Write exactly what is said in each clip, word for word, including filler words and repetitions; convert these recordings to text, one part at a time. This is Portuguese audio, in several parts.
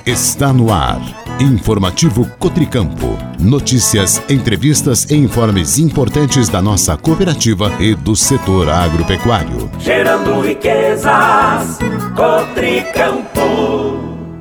Está no ar. Informativo Cotricampo. Notícias, entrevistas e informes importantes da nossa cooperativa e do setor agropecuário. Gerando riquezas, Cotricampo.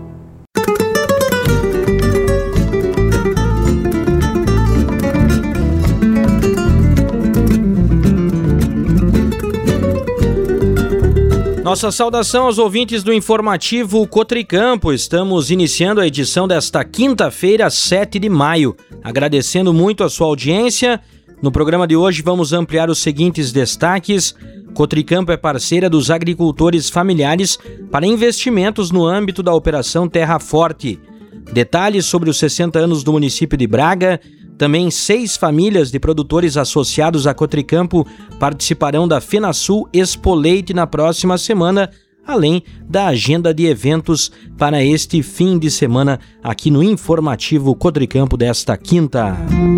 Nossa saudação aos ouvintes do Informativo Cotricampo. Estamos iniciando a edição desta quinta-feira, sete de maio. Agradecendo muito a sua audiência. No programa de hoje vamos ampliar os seguintes destaques. Cotricampo é parceira dos agricultores familiares para investimentos no âmbito da Operação Terra Forte. Detalhes sobre os sessenta anos do município de Braga. Também seis famílias de produtores associados a Cotricampo participarão da FenaSul Expo Leite na próxima semana, além da agenda de eventos para este fim de semana aqui no Informativo Cotricampo desta quinta.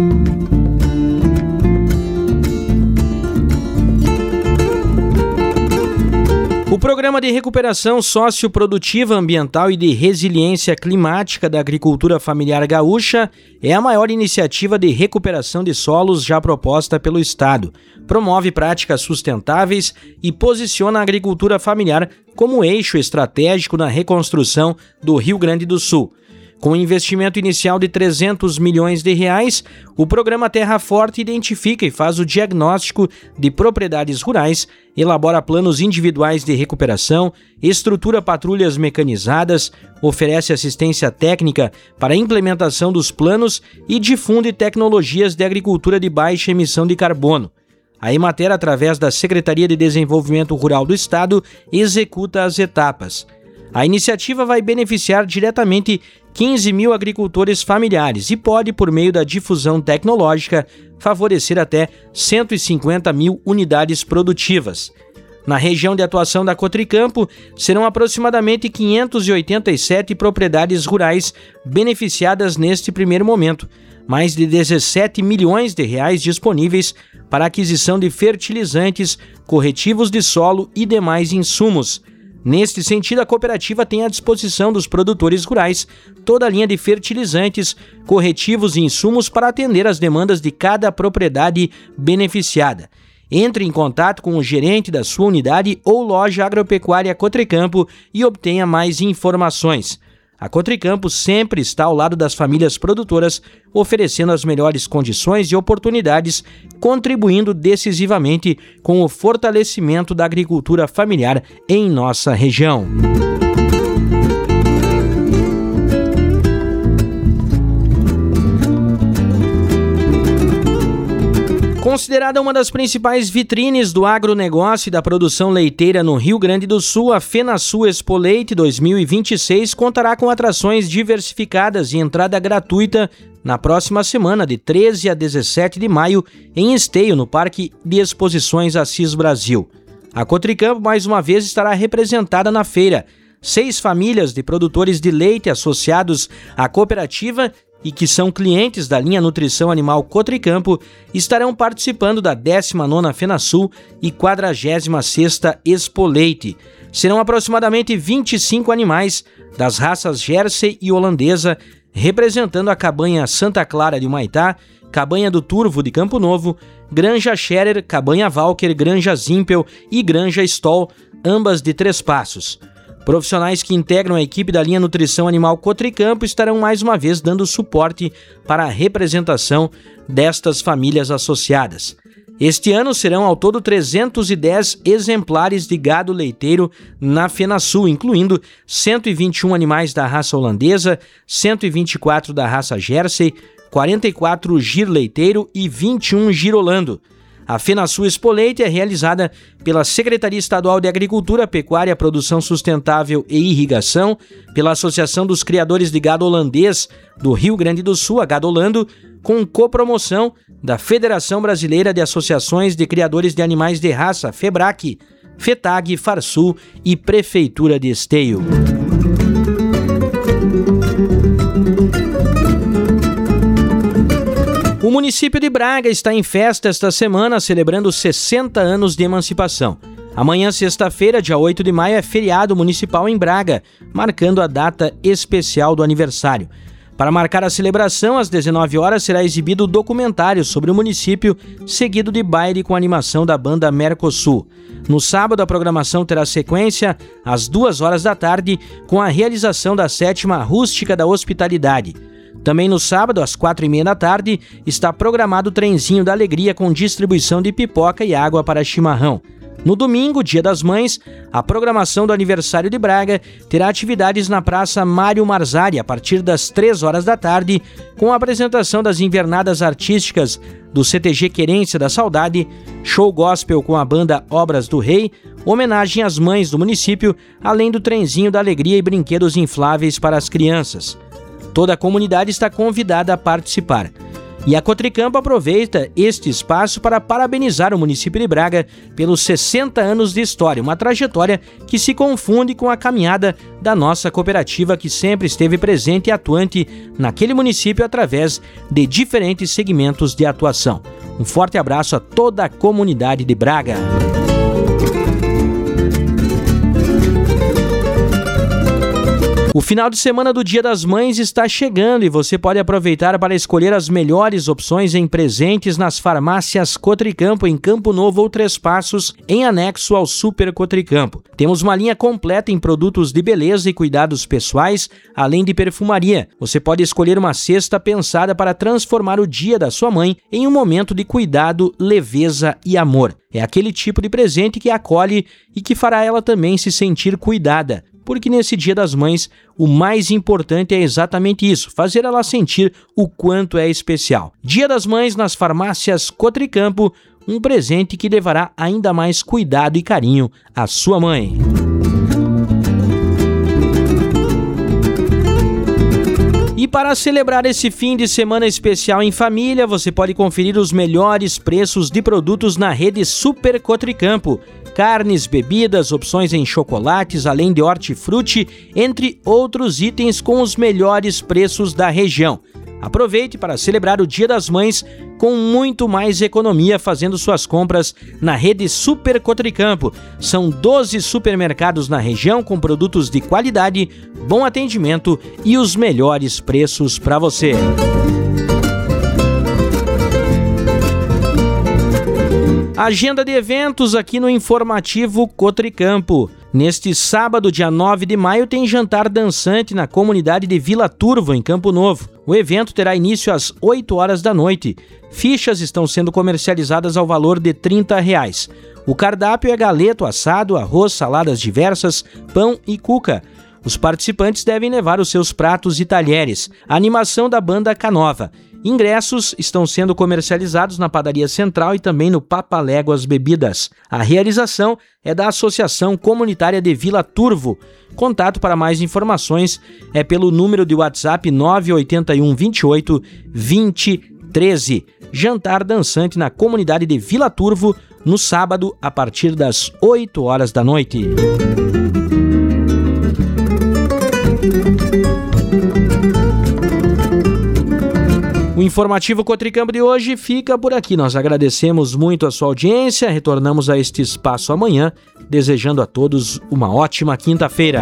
O Programa de Recuperação Socioprodutiva Ambiental e de Resiliência Climática da Agricultura Familiar Gaúcha é a maior iniciativa de recuperação de solos já proposta pelo Estado. Promove práticas sustentáveis e posiciona a agricultura familiar como eixo estratégico na reconstrução do Rio Grande do Sul. Com um investimento inicial de trezentos milhões de reais, o programa Terra Forte identifica e faz o diagnóstico de propriedades rurais, elabora planos individuais de recuperação, estrutura patrulhas mecanizadas, oferece assistência técnica para a implementação dos planos e difunde tecnologias de agricultura de baixa emissão de carbono. A Emater, através da Secretaria de Desenvolvimento Rural do Estado, executa as etapas. A iniciativa vai beneficiar diretamente quinze mil agricultores familiares e pode, por meio da difusão tecnológica, favorecer até cento e cinquenta mil unidades produtivas. Na região de atuação da Cotricampo, serão aproximadamente quinhentas e oitenta e sete propriedades rurais beneficiadas neste primeiro momento, mais de dezessete milhões de reais disponíveis para aquisição de fertilizantes, corretivos de solo e demais insumos. Neste sentido, a cooperativa tem à disposição dos produtores rurais toda a linha de fertilizantes, corretivos e insumos para atender às demandas de cada propriedade beneficiada. Entre em contato com o gerente da sua unidade ou loja agropecuária Cotricampo e obtenha mais informações. A Cotricampo sempre está ao lado das famílias produtoras, oferecendo as melhores condições e oportunidades, contribuindo decisivamente com o fortalecimento da agricultura familiar em nossa região. Considerada uma das principais vitrines do agronegócio e da produção leiteira no Rio Grande do Sul, a FenaSul Expo Leite dois mil e vinte e seis contará com atrações diversificadas e entrada gratuita na próxima semana, de treze a dezessete de maio, em Esteio, no Parque de Exposições Assis Brasil. A Cotricampo, mais uma vez, estará representada na feira. Seis famílias de produtores de leite associados à cooperativa e que são clientes da linha Nutrição Animal Cotricampo estarão participando da décima nona FenaSul e quadragésima sexta Expo Leite. Serão aproximadamente vinte e cinco animais das raças Jersey e holandesa, representando a Cabanha Santa Clara de Humaitá, Cabanha do Turvo de Campo Novo, Granja Scherer, Cabanha Walker, Granja Zimpel e Granja Stoll, ambas de Três Passos. Profissionais que integram a equipe da linha Nutrição Animal Cotricampo estarão mais uma vez dando suporte para a representação destas famílias associadas. Este ano serão ao todo trezentos e dez exemplares de gado leiteiro na FenaSul, incluindo cento e vinte e um animais da raça holandesa, cento e vinte e quatro da raça Jersey, quarenta e quatro gir leiteiro e vinte e um gir holando. A FenaSul Expo Leite é realizada pela Secretaria Estadual de Agricultura, Pecuária, Produção Sustentável e Irrigação, pela Associação dos Criadores de Gado Holandês do Rio Grande do Sul, a Gado Holando, com copromoção da Federação Brasileira de Associações de Criadores de Animais de Raça, FEBRAC, FETAG, FARSUL e Prefeitura de Esteio. O município de Braga está em festa esta semana, celebrando sessenta anos de emancipação. Amanhã, sexta-feira, dia oito de maio, é feriado municipal em Braga, marcando a data especial do aniversário. Para marcar a celebração, às dezenove horas, será exibido o documentário sobre o município, seguido de baile com animação da banda Mercosul. No sábado, a programação terá sequência às duas horas da tarde, com a realização da sétima Rústica da Hospitalidade. Também no sábado, às quatro e meia da tarde, está programado o Trenzinho da Alegria com distribuição de pipoca e água para chimarrão. No domingo, Dia das Mães, a programação do aniversário de Braga terá atividades na Praça Mário Marzari a partir das três horas da tarde, com a apresentação das invernadas artísticas do C T G Querência da Saudade, show gospel com a banda Obras do Rei, homenagem às mães do município, além do Trenzinho da Alegria e brinquedos infláveis para as crianças. Toda a comunidade está convidada a participar. E a Cotricampo aproveita este espaço para parabenizar o município de Braga pelos sessenta anos de história, uma trajetória que se confunde com a caminhada da nossa cooperativa, que sempre esteve presente e atuante naquele município através de diferentes segmentos de atuação. Um forte abraço a toda a comunidade de Braga. O final de semana do Dia das Mães está chegando e você pode aproveitar para escolher as melhores opções em presentes nas farmácias Cotricampo em Campo Novo ou Três Passos, em anexo ao Super Cotricampo. Temos uma linha completa em produtos de beleza e cuidados pessoais, além de perfumaria. Você pode escolher uma cesta pensada para transformar o dia da sua mãe em um momento de cuidado, leveza e amor. É aquele tipo de presente que acolhe e que fará ela também se sentir cuidada. Porque nesse Dia das Mães, o mais importante é exatamente isso, fazer ela sentir o quanto é especial. Dia das Mães nas farmácias Cotricampo, um presente que levará ainda mais cuidado e carinho à sua mãe. E para celebrar esse fim de semana especial em família, você pode conferir os melhores preços de produtos na rede Super Cotricampo. Carnes, bebidas, opções em chocolates, além de hortifruti, entre outros itens com os melhores preços da região. Aproveite para celebrar o Dia das Mães com muito mais economia fazendo suas compras na rede Super Cotricampo. São doze supermercados na região com produtos de qualidade, bom atendimento e os melhores preços para você. Agenda de eventos aqui no Informativo Cotricampo. Neste sábado, dia nove de maio, tem jantar dançante na comunidade de Vila Turvo, em Campo Novo. O evento terá início às oito horas da noite. Fichas estão sendo comercializadas ao valor de trinta reais. O cardápio é galeto assado, arroz, saladas diversas, pão e cuca. Os participantes devem levar os seus pratos e talheres. A animação da banda Canova. Ingressos estão sendo comercializados na Padaria Central e também no Papaléguas Bebidas. A realização é da Associação Comunitária de Vila Turvo. Contato para mais informações é pelo número de WhatsApp nove oito um, vinte e oito, vinte, treze. Jantar dançante na comunidade de Vila Turvo no sábado a partir das oito horas da noite. O Informativo Cotricampo de hoje fica por aqui. Nós agradecemos muito a sua audiência. Retornamos a este espaço amanhã, desejando a todos uma ótima quinta-feira.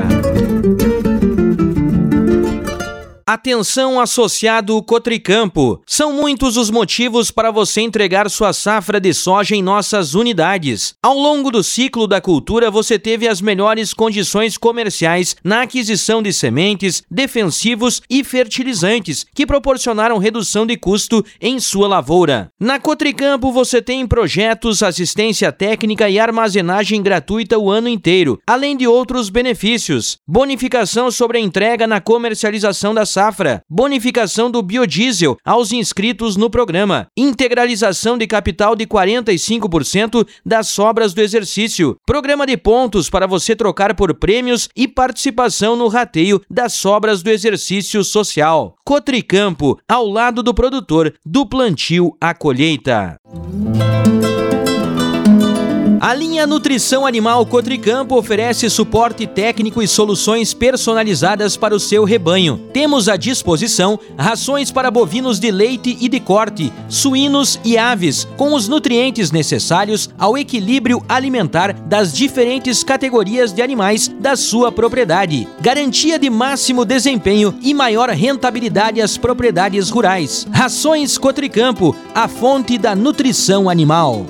Atenção, associado Cotricampo! São muitos os motivos para você entregar sua safra de soja em nossas unidades. Ao longo do ciclo da cultura, você teve as melhores condições comerciais na aquisição de sementes, defensivos e fertilizantes, que proporcionaram redução de custo em sua lavoura. Na Cotricampo, você tem projetos, assistência técnica e armazenagem gratuita o ano inteiro, além de outros benefícios. Bonificação sobre a entrega na comercialização da safra, bonificação do biodiesel aos inscritos no programa, integralização de capital de quarenta e cinco por cento das sobras do exercício, programa de pontos para você trocar por prêmios e participação no rateio das sobras do exercício social. Cotricampo, ao lado do produtor, do plantio à colheita. A linha Nutrição Animal Cotricampo oferece suporte técnico e soluções personalizadas para o seu rebanho. Temos à disposição rações para bovinos de leite e de corte, suínos e aves, com os nutrientes necessários ao equilíbrio alimentar das diferentes categorias de animais da sua propriedade. Garantia de máximo desempenho e maior rentabilidade às propriedades rurais. Rações Cotricampo, a fonte da nutrição animal.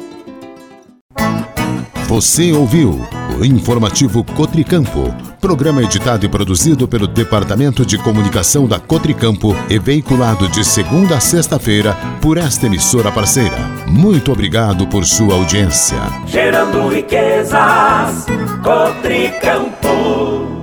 Você ouviu o Informativo Cotricampo, programa editado e produzido pelo Departamento de Comunicação da Cotricampo e veiculado de segunda a sexta-feira por esta emissora parceira. Muito obrigado por sua audiência. Gerando riquezas, Cotricampo.